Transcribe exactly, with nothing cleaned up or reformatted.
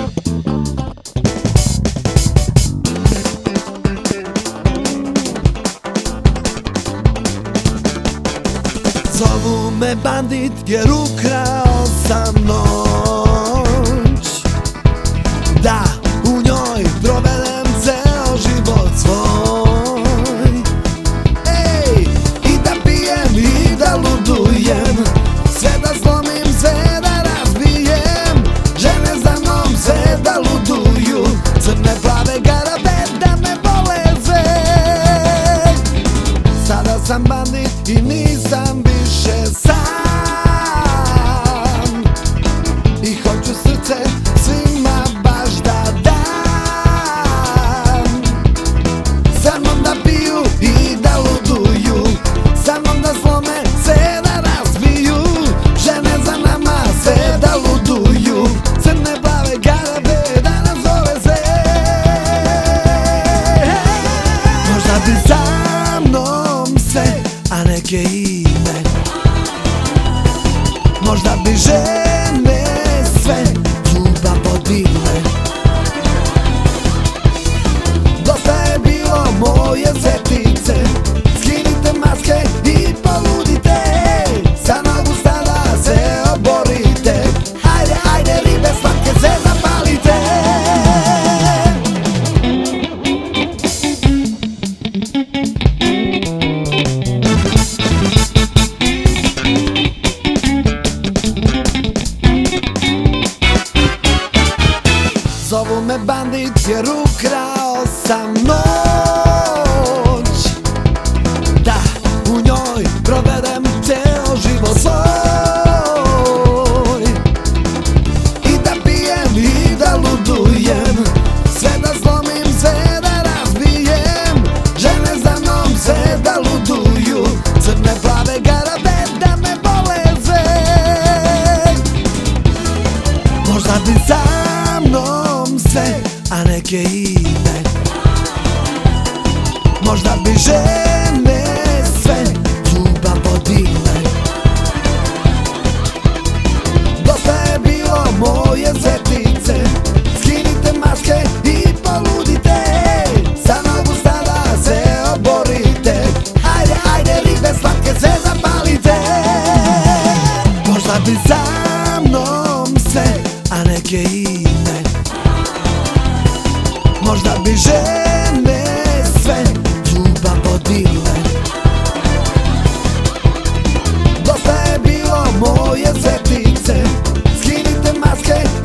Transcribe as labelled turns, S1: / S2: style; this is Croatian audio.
S1: Zovu me bandit jer ukrao sam noć, da u njoj provedem ceo život svoj. Ej, i da pijem i da ludujem, sve da slomim, sve da razbijem. Žene za mnom sve da luduju, crne plave garabe da me vole sve. Sada sam bandit i nisam više sam, i hoću srce svima baš da dam. Sa mnom da piju i da luduju, sa mnom da slome, sve da razbiju. Žene za nama sve da luduju, crne plave garabe da nas zove sve. Možda bi sa mnom sve, a neke i ne. Možda bi žene sve ljubav vodile. Dosta je bilo moje svetice, skinite maske i poludite. Sa nogu stada se oborite, ajde, ajde ribe slatke se zapalite. Zovu me bandit jer ukrao sam noć, da u njoj provedem ceo život svoj. I da pijem i da ludujem, sve da slomim, sve da razbijem. Žene za mnom sve da luduju, crne plave garabe da me vole sve. Možda bi sa mnom sve, a neke i ne. Možda bi žene sve ljubav vodile. Dosta je bilo moje svetice, skinite maske i poludite. Sa nogu stada se oborite, ajde, ajde ribe slatke se zapalite. Možda bi sa mnom sve, a neke i ne. Možda bi žene sve ljubav vodile. Dosta je bilo moje svetice, skinite maske